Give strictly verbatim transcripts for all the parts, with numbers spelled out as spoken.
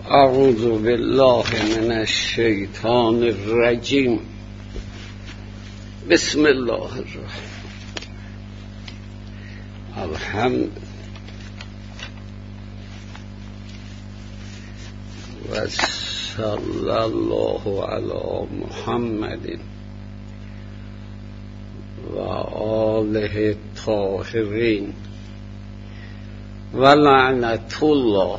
اعوذ بالله من الشیطان الرجیم. بسم الله الرحمن الحمد و صلی الله علی محمد و آله الطاهرین و لعنت الله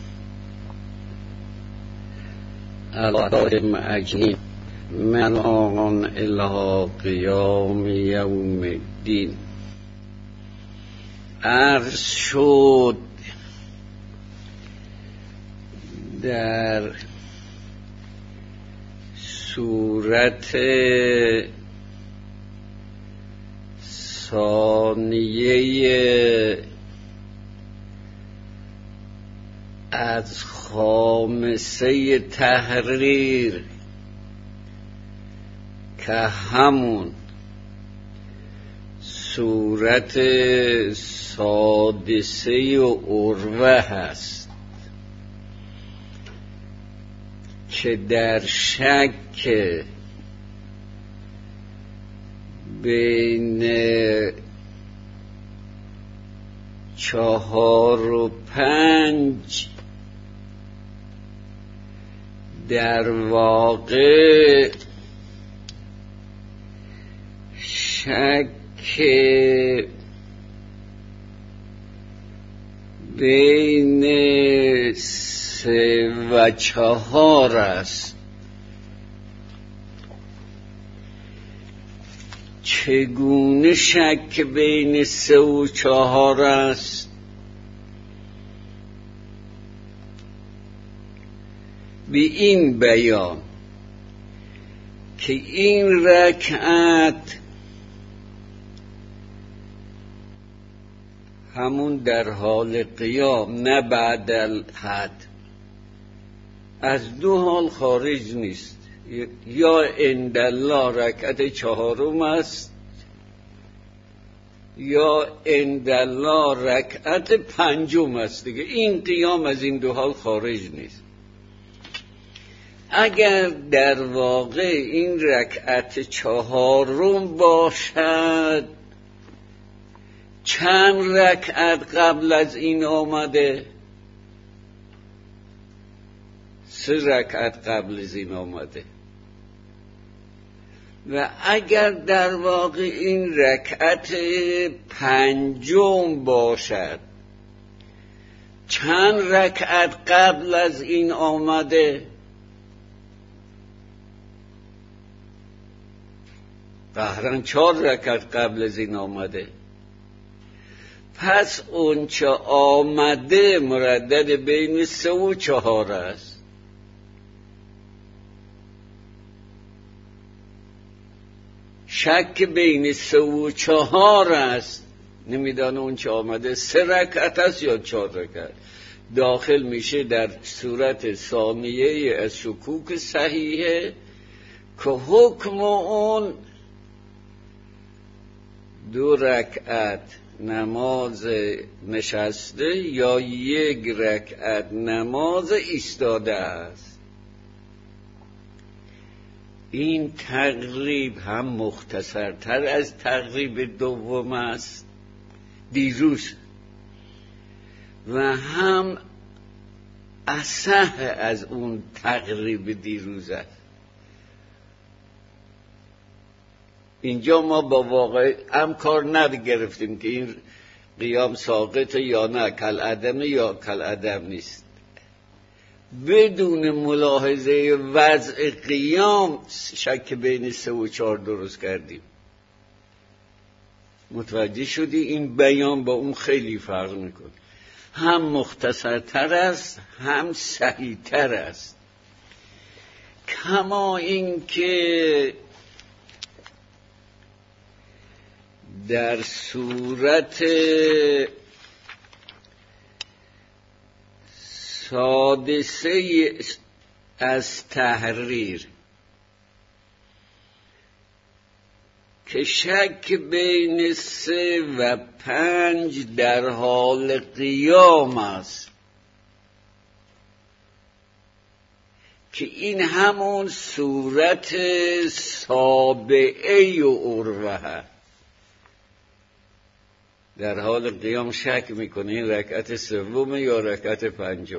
علائم اجنین من آن الی قیام یوم الدین. عرض شد در سورت ثانیه از خامسه تحریر که همون سورت سادسه عروه هست که در شک بین چهار و پنج در واقع شک بین سه و چهار است. چگونه شک بین سه و چهار است؟ به این بیان که این رکعت همون در حال قیام نه بعد الحد از دو حال خارج نیست، یا عند الله رکعت چهارم است یا عند الله رکعت پنجم است دیگه. این قیام از این دو حال خارج نیست. اگر در واقع این رکعت چهارم باشد، چند رکعت قبل از این آمده؟ سه رکعت قبل از این آمده. و اگر در واقع این رکعت پنجم باشد، چند رکعت قبل از این آمده؟ قهرن چهار رکعت قبل از این آمده. پس اون چه آمده مردد بین سه و چهار است. شک بین سه و چهار است، نمیدانه اون چه آمده سه رکعت است یا چهار رکعت. داخل میشه در صورت ثانیه از شکوک صحیحه که حکم اون دو رکعت نماز نشسته یا یک رکعت نماز ایستاده است. این تقریب هم مختصرتر از تقریب دوم است دیروز و هم اصح از اون تقریب دیروز است. اینجا ما با واقع هم کار نگرفتیم که این قیام ساقط یا نه، کل عدم یا کل عدم نیست. بدون ملاحظه وضع قیام شک بین سه و چهار درست کردیم. متوجه شدی؟ این بیان با اون خیلی فرق میکنه. هم مختصرتر است هم صحیح‌تر است. کما این که در صورت سادسه از تحریر که شک بین سه و پنج در حال قیام است. که این همون صورت سابعه و عروه. در حال قیام شک میکنه این رکعت سوم یا رکعت پنجم.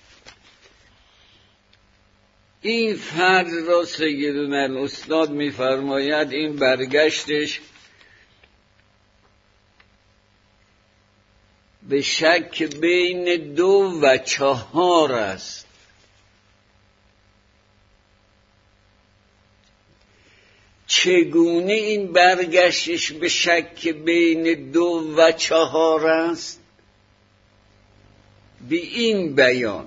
این فرض را سیدنا الاستاد میفرماید این برگشتش به شک بین دو و چهار است. چگونه این برگشتش به شک بین دو و چهار است؟ به این بیان: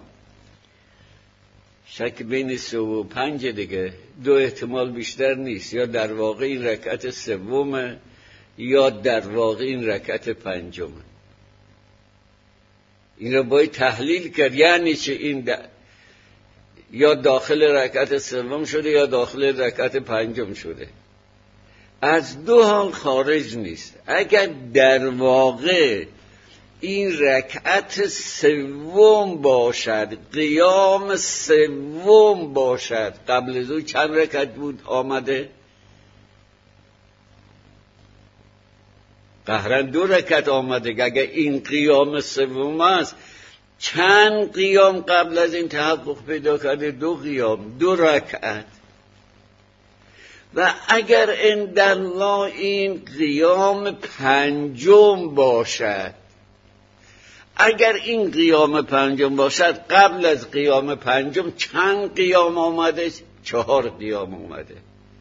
شک بین سه و پنج دیگه، دو احتمال بیشتر نیست، یا در واقع این رکعت سومه یا در واقع این رکعت پنجمه. این رو باید تحلیل کرد. یعنی چه؟ این دا یا داخل رکعت سوم شده یا داخل رکعت پنجم شده. از دو حال خارج نیست. اگر در واقع این رکعت سوم باشد، قیام سوم باشد، قبل از او چند رکعت بود آمده؟ قهرن دو رکعت آمده. اگر این قیام سوم است، چند قیام قبل از این تحقق پیدا کرده؟ دو قیام، دو رکعت. و اگر عندالله این قیام پنجم باشد، اگر این قیام پنجم باشد، قبل از قیام پنجم چند قیام آمده؟ چهار قیام آمده.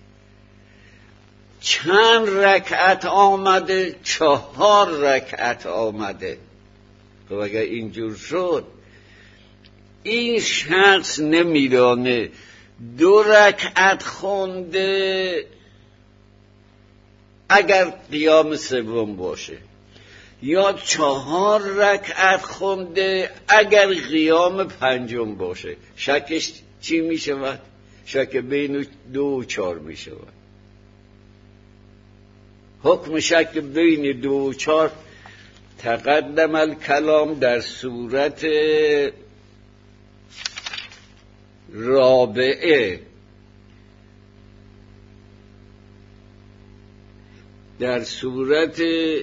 چند رکعت آمده؟ چهار رکعت آمده. خب اگر اینجور شد، این شخص نمیدانه دو رکعت خونده اگر قیام سوم باشه، یا چهار رکعت خونده اگر قیام پنجم باشه. شکش چی می شود؟ شک بین دو و چهار می شود. حکم شک بین دو و چهار تقدم الکلام در صورت رابعه. در صورت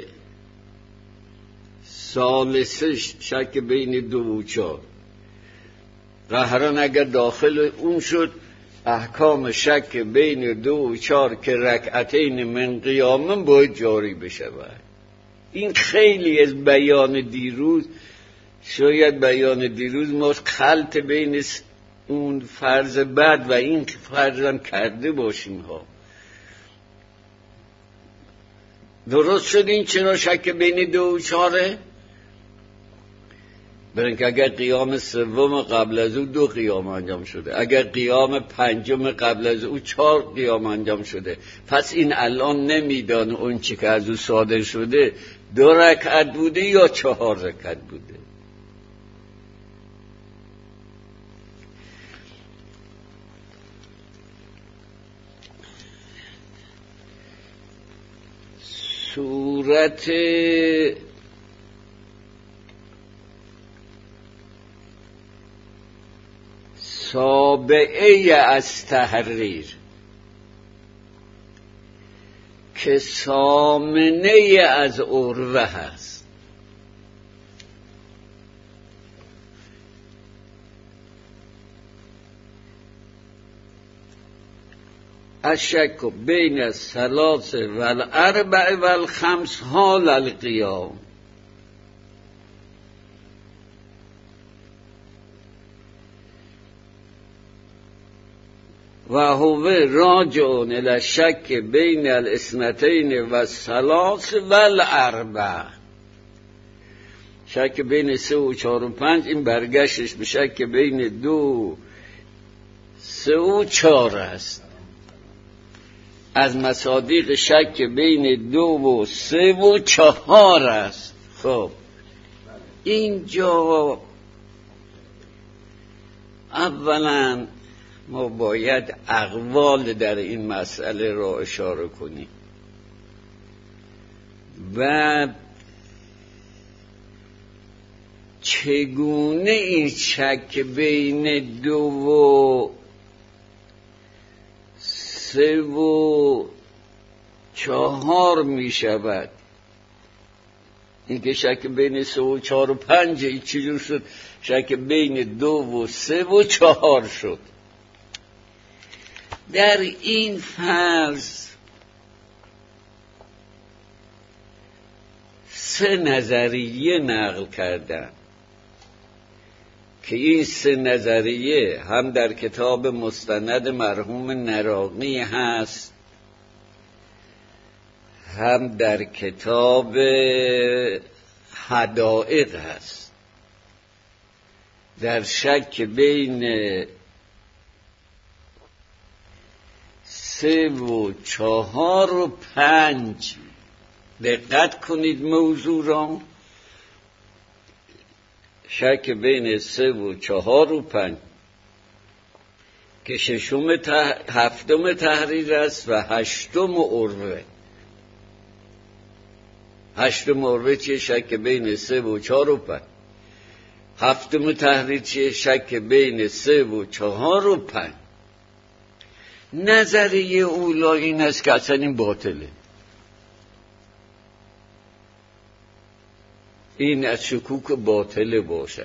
ثالثه شک بین دو و چهار. قهران اگر داخل اون شد، احکام شک بین دو و چهار که رکعتین من قیام باید جاری بشود. این خیلی از بیان دیروز، شاید بیان دیروز ما خلط بین اون فرض بعد و این فرض هم کرده باشیم ها. درست شد این چرا شک بین دو و چهاره؟ برای که اگر قیام سوم قبل از او دو قیام انجام شده، اگر قیام پنجم قبل از او چهار قیام انجام شده، پس این الان نمیدانه اون چی که از او صادر شده دو رکعت بوده یا چهار رکعت بوده. صورت سابعه از تحریر که سامنه از عروه هست. الشک بین الثلاث و الاربع و الخمس حال القیام. و هو راجع الى الشک بین الاثنتین و الثلاث و الاربع. شک بین سه و چهار و پنج، این برگشتش به شک بین دو سه و چهار است. از مصادیق شک بین دو و سه و چهار است. خب اینجا اولا ما باید اقوال در این مسئله را اشاره کنیم. بعد چگونه این شک بین دو و سه و چهار می شود. این که شک بین سه و چهار و پنج، این چجور شد شک بین دو و سه و چهار شد؟ در این فرض سه نظریه نقل کردم که این سه نظریه هم در کتاب مستند مرحوم نراقی هست، هم در کتاب حدائق هست. در شک بین سه و چهار و پنج دقت کنید موضوع را. شک بین سه و چهار و پنج که ششم تح... هفتم تحریر است و هشتم عروه. هشتم عروه چیه؟ شک بین سه و چهار و پنج. هفتم تحریر چیه؟ شک بین سه و چهار و پنج. نظریه اولا این است که اصلا این باطله، این از شکوک باطله باشد.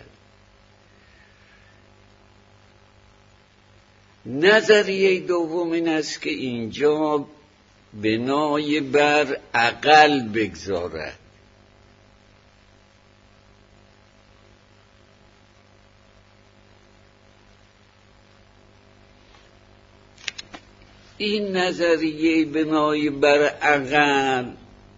نظریه دوم این است که اینجا بنای بر عقل بگذارد. این نظریه بنای بر عقل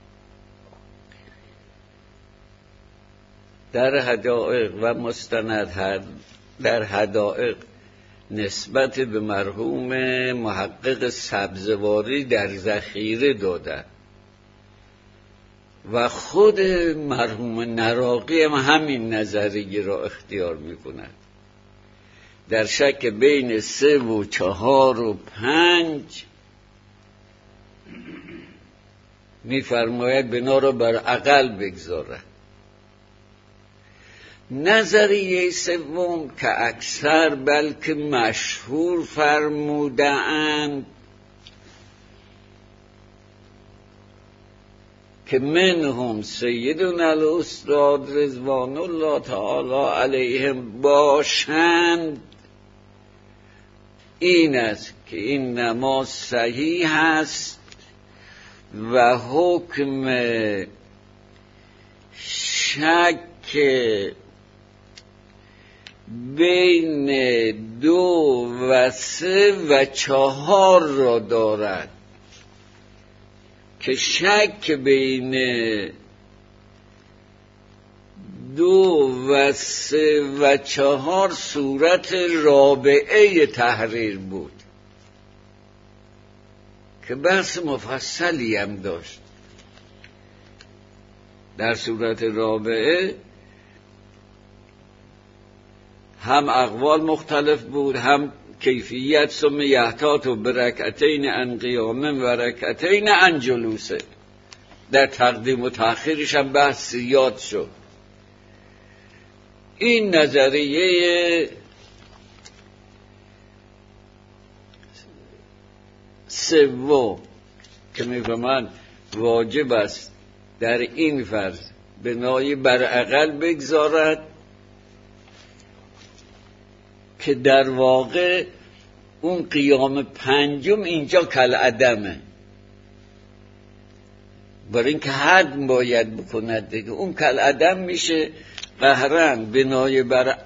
در حدائق و مستند در حدائق نسبت به مرحوم محقق سبزواری در ذخیره داده و خود مرحوم نراقی هم همین نظریه را اختیار می کند. در شک بین سه و چهار و پنج می فرماید بنا را بر عقل بگذارد. نظریه سوم که اکثر بلکه مشهور فرمودند که منهم سیدنا الاستاد رضوان الله تعالی علیهم باشند، این است که این نماز صحیح است و حکم شک بین دو و سه و چهار را دارد که شک بین دو و سه و چهار صورت رابعه تحریر بود که بحث مفصلی هم داشت. در صورت رابعه هم اقوال مختلف بود، هم کیفیت ثم یحتاط و برکعتین عن قیام و رکعتین عن جلوسه. در تقدیم و تأخیرش هم بحث زیاد شد. این نظریه سوم که می‌فهمند واجب است در این فرض بنای بر عقل بگذارد که در واقع اون قیام پنجم اینجا کالعدمه، برای اینکه حد باید بکند دیگه. اون کالعدم میشه قهرن بنای بر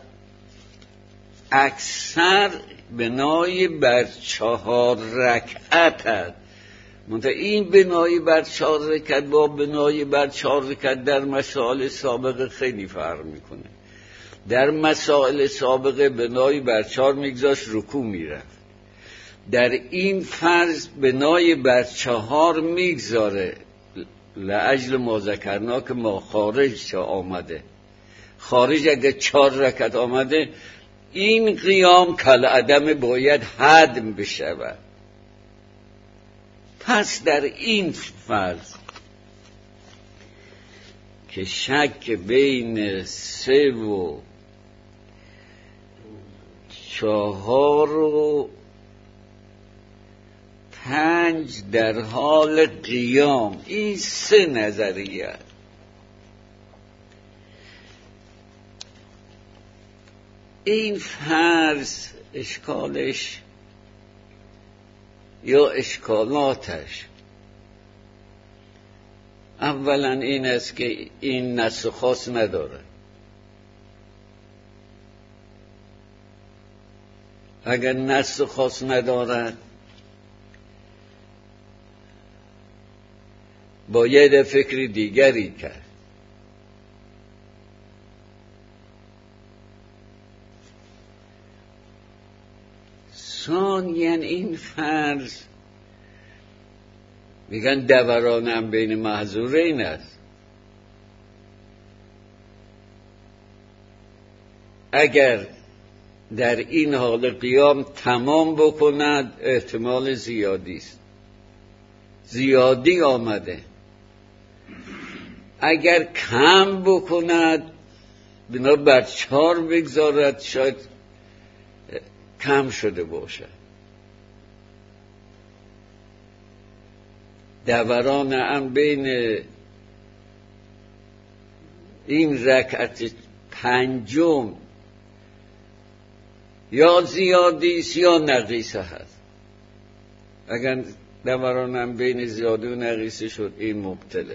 اکثر بنای بر چهار رکعت هست. منتها این بنای بر چهار رکعت با بنای بر چهار رکعت در مسائل سابقه خیلی فرق میکنه. در مسائل سابقه بنای بر چهار میگذاشت رکوع میرفت، در این فرض بنای بر چهار میگذاره لعجل ما ذکرنا که ما خارج چه آمده. خارج اگه چهار رکعت آمده این قیام کالعدم باید هدم بشود. پس در این فرض که شک بین سه و چهار و پنج در حال قیام. این سه نظریه. این فرض اشکالش یا اشکالاتش اولا این است که این نسل خاص نداره. اگر نسل خاص ندارد باید فکر دیگری کرد. ثانیاً این فرض میگن دوران هم بین محظورین است. اگر در این حال قیام تمام بکند احتمال زیادی است، زیادی آمده. اگر کم بکند بنا بر چهار بگذارد شاید کم شده باشد. دوران هم بین این رکعت پنجم یا زیادی است یا نقیصه هست. اگر دوران هم بین زیادی و نقیصه شد این مبتله.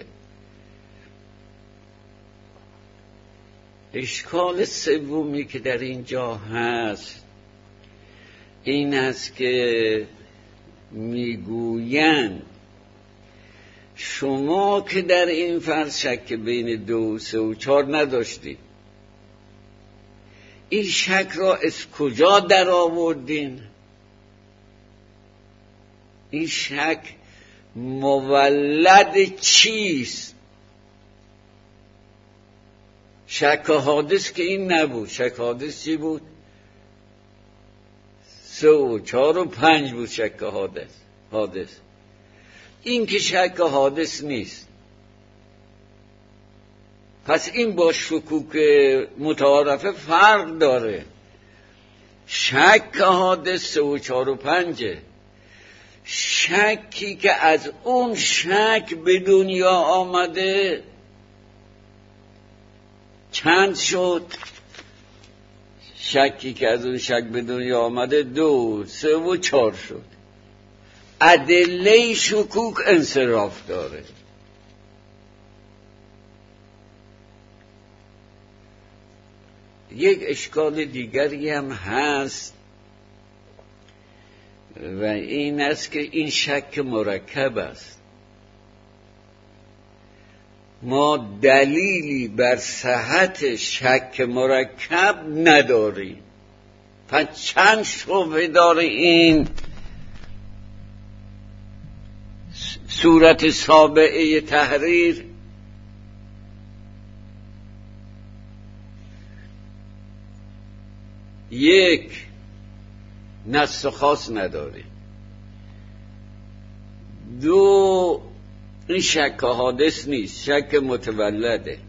اشکال سومی که در اینجا هست این است که میگویند شما که در این فرض شک بین دو و سه و چهار نداشتید، این شک را از کجا در آوردین؟ این شک مولد چیست؟ شک حادث که این نبود. شک حادث چی بود؟ سه و چهار و پنج بود شک حادث. حادث این که شک حادث نیست. پس این با شکوک متعارفه فرق داره. شک حادث سه و چهار و پنجه. شکی که از اون شک به دنیا آمده چند شد؟ شکی که از اون شک به دنیا آمده دو، سه و چهار شد. ادله شکوک انصراف داره. یک اشکال دیگری هم هست و این است که این شک مرکب است. ما دلیلی بر صحت شک مرکب نداریم. پس چند شبهه داره این صورت سابعه تحریر؟ یک، نص خاص نداریم. دو، این شک حادث نیست، شک متولده.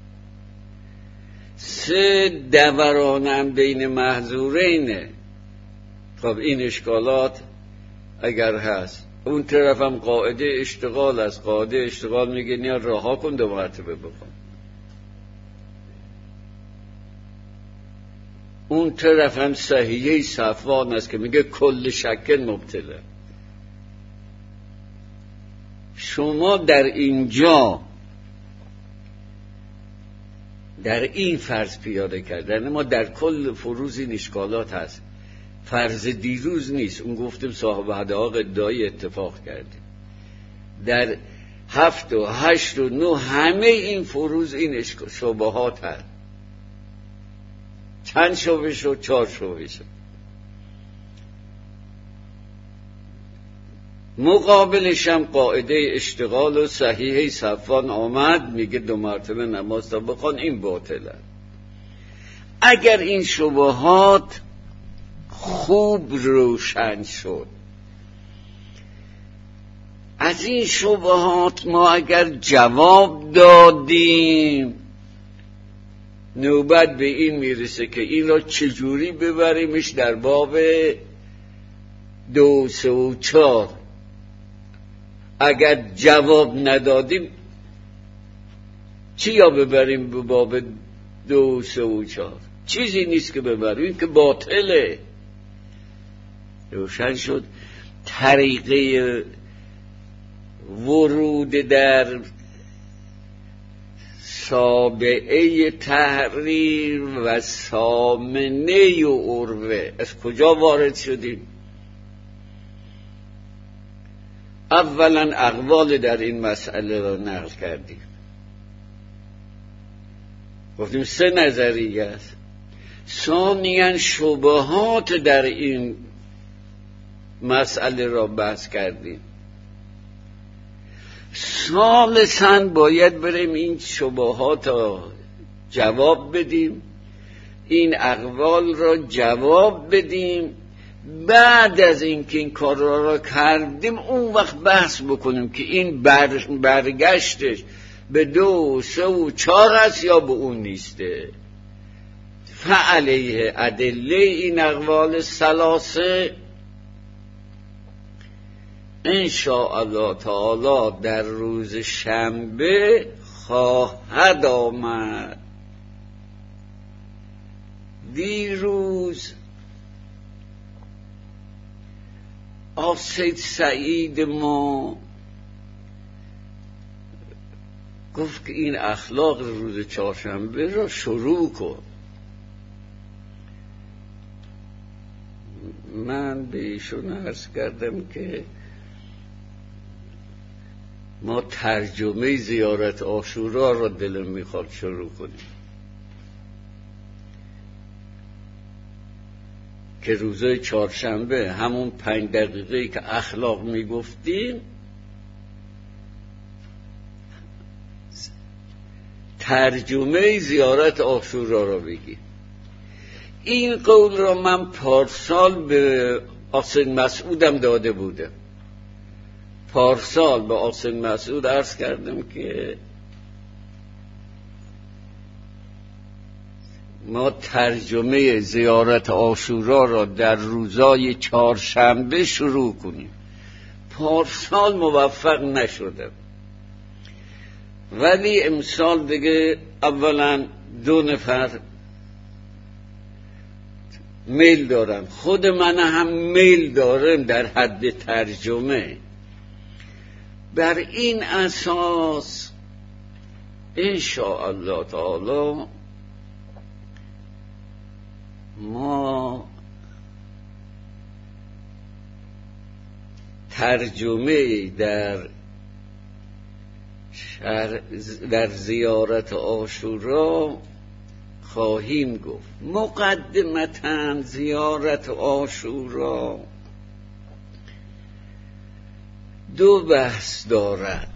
سه، دورانم بین محظورینه. خب این اشکالات اگر هست، اون طرف هم قاعده اشتغال است. قاعده اشتغال میگه نیا رها کن دو مرتبه بکن. اون طرف هم صحیحه صفوان است که میگه کل شک مبتله. شما در اینجا در این فرض پیاده کردن ما در کل فروض این اشکالات هست. فرض دیروز نیست، اون گفتیم صاحب حداق ادعای اتفاق کردیم. در هفت و هشت و نه همه این فروض این شبهات هست. چند شبه شد؟ چهار شبه شد. مقابلش هم قاعده اشتغال و صحیحه صفوان آمد میگه دو مرتبه نماز تا بخوان، این باطله. اگر این شبهات خوب روشن شد، از این شبهات ما اگر جواب دادیم نوبت به این میرسه که این را چجوری ببریمش در باب دو سه و چار. اگر جواب ندادیم چی یا ببریم به باب دو سه و چهار؟ چیزی نیست که ببریم که باطله. روشن شد طریقه ورود در سابعه تحریر و سامنه و عروه از کجا وارد شدیم؟ اولا اقوال در این مسئله را نقل کردیم، گفتیم سه نظریه است. ثانیاً شبهات در این مسئله را بحث کردیم. ثالثاً باید بریم این شبهات را جواب بدیم، این اقوال را جواب بدیم. بعد از اینکه این کار را کردیم اون وقت بحث بکنیم که این بر برگشتش به دو سه و چهار است یا به اون نیسته. فعلیه ادله این اقوال ثلاثه ان شاء الله تعالی در روز شنبه خواهد آمد. دیروز آف سید سعید ما گفت که این اخلاق روز چهارشنبه را شروع کن. من به ایشون عرض کردم که ما ترجمه زیارت عاشورا را دلم میخواد شروع کنیم که روزای چهارشنبه همون پنج دقیقه‌ای که اخلاق میگفتیم ترجمه زیارت عاشورا را بگیم. این قول را من پارسال به حسین مسعودم داده بودم. پارسال به حسین مسعود عرض کردم که ما ترجمه زیارت عاشورا را در روزای چهارشنبه شروع کنیم. پارسال موفق نشدم، ولی امسال دیگه اولا دو نفر میل دارم، خود من هم میل دارم در حد ترجمه. بر این اساس ان شاء الله تعالی ما ترجمه در شر... در زیارت عاشورا خواهیم گفت. مقدمتاً زیارت عاشورا دو بحث دارد.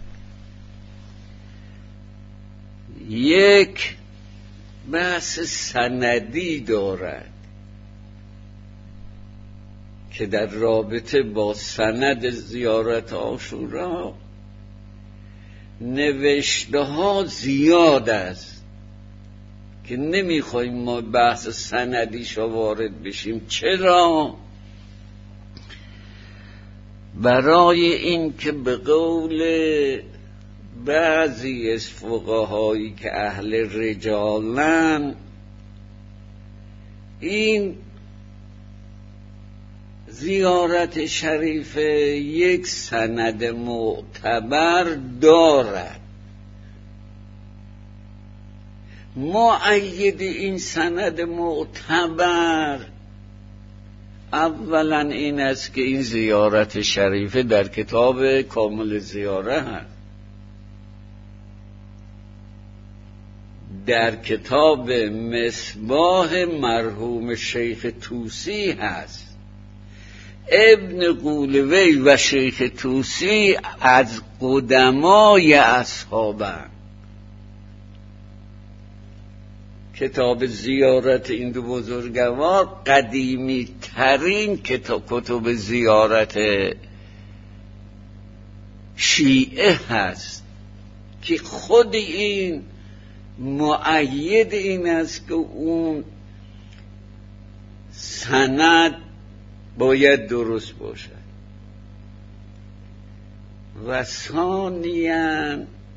یک بحث سندی دارد که در رابطه با سند زیارت عاشورا نوشته ها زیاد است که نمیخوایم ما بحث سندیش وارد بشیم. چرا؟ برای این که به قول بعضی از فقهایی که اهل رجالن این زیارت شریفه یک سند معتبر دارد. مؤید این سند معتبر اولا این است که این زیارت شریفه در کتاب کامل زیاره هست، در کتاب مصباح مرحوم شیخ طوسی هست. ابن قولوی و شیخ طوسی از قدمای اصحابند. کتاب زیارت این دو بزرگوار قدیمی ترین کتب زیارت شیعه هست که خود این مؤید این است که اون سند باید درست باشد. و ثانیاً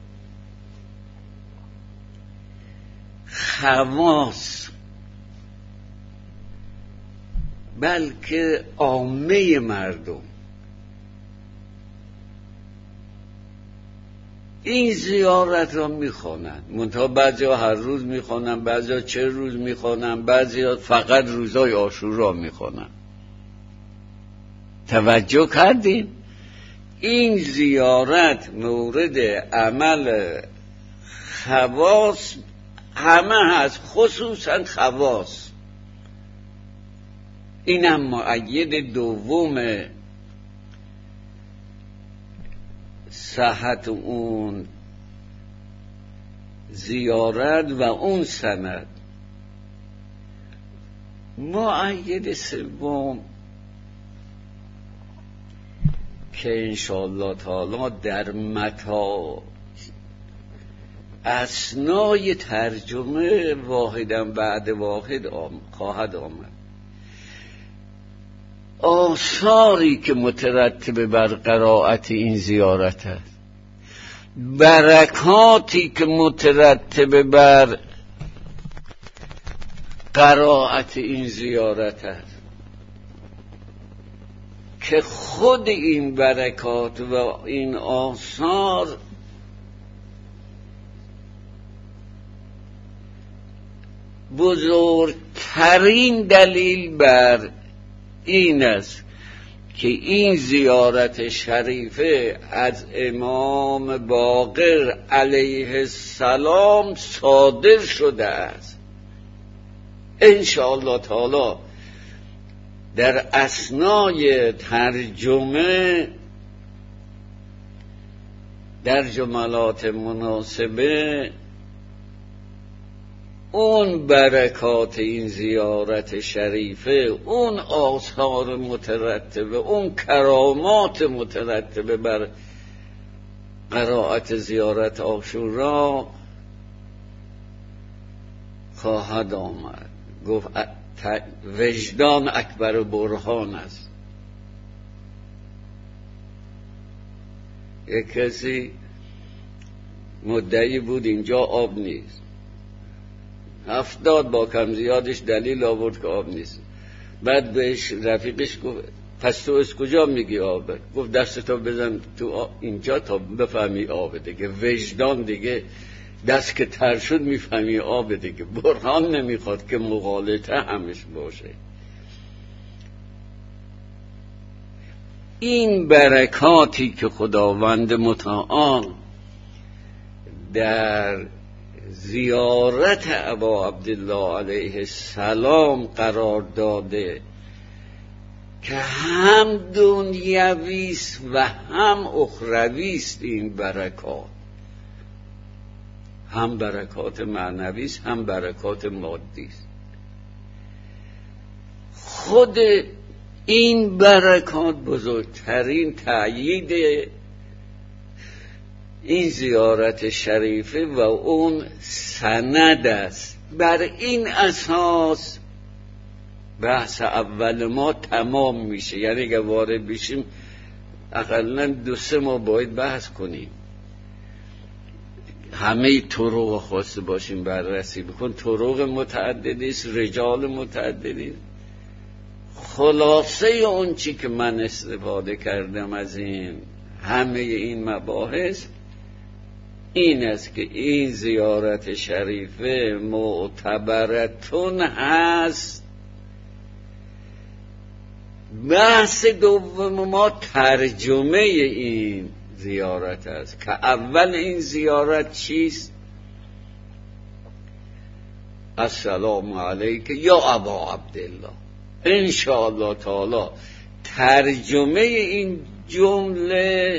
خواص، بلکه عامه مردم این زیارت را میخوانند. منتها بعضی ها هر روز میخوانند، بعضی ها چه روز میخوانند، بعضی ها فقط روزای عاشورا میخوانند. توجه کردین؟ این زیارت مورد عمل خواص همه هست، خصوصا خواص. اینم مؤید دوم صحت اون زیارت و اون سند. مؤید سوم که انشاءالله تعالی در متا اثنای ترجمه واحدم بعد واحد آم خواهد آمد، آثاری که مترتب بر قرائت این زیارت است، برکاتی که مترتب بر قرائت این زیارت است، که خود این برکات و این آثار بزرگترین دلیل بر این است که این زیارت شریفه از امام باقر علیه السلام صادر شده است. انشاءالله تعالی در اثنای ترجمه در جملات مناسبه اون برکات این زیارت شریفه، اون آثار مترتبه، اون کرامات مترتبه بر قرائت زیارت عاشورا خواهد آمد. گفت وجدان اکبر برهان است. یک کسی مدعی بود اینجا آب نیست، هفتاد با کم زیادش دلیل آورد که آب نیست. بعد بهش رفیقش گفت پس تو از کجا میگی آبه؟ گفت دستتو بزن تو اینجا تا بفهمی آبه دیگه. وجدان دیگه دست که تر شد میفهمی آبه دیگه. برهان نمیخواد که مغالطه همش باشه. این برکاتی که خداوند متعال در زیارت ابا عبدالله علیه السلام قرار داده که هم دنیویست و هم اخرویست، این برکات هم برکات معنویست هم برکات مادیست. خود این برکات بزرگترین تأیید این زیارت شریفه و اون سند است. بر این اساس بحث اول ما تمام میشه. یعنی اگه وارد بشیم اقلا دو سه ما باید بحث کنیم، همه طرق خواسته باشیم بررسی بکن. طرق متعددی است، رجال متعددی. خلاصه اون چی که من استفاده کردم از این همه این مباحث این است که این زیارت شریفه معتبرتون هست. بحث دوم ما ترجمه این زیارت است که اول این زیارت چیست؟ السلام علیک یا ابا عبدالله. انشاءالله تعالی ترجمه این جمله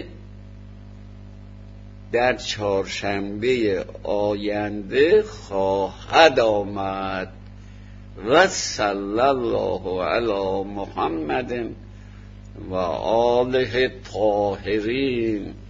در چهارشنبه آینده خواهد آمد. و صلی الله علی محمد و آله الطاهرین.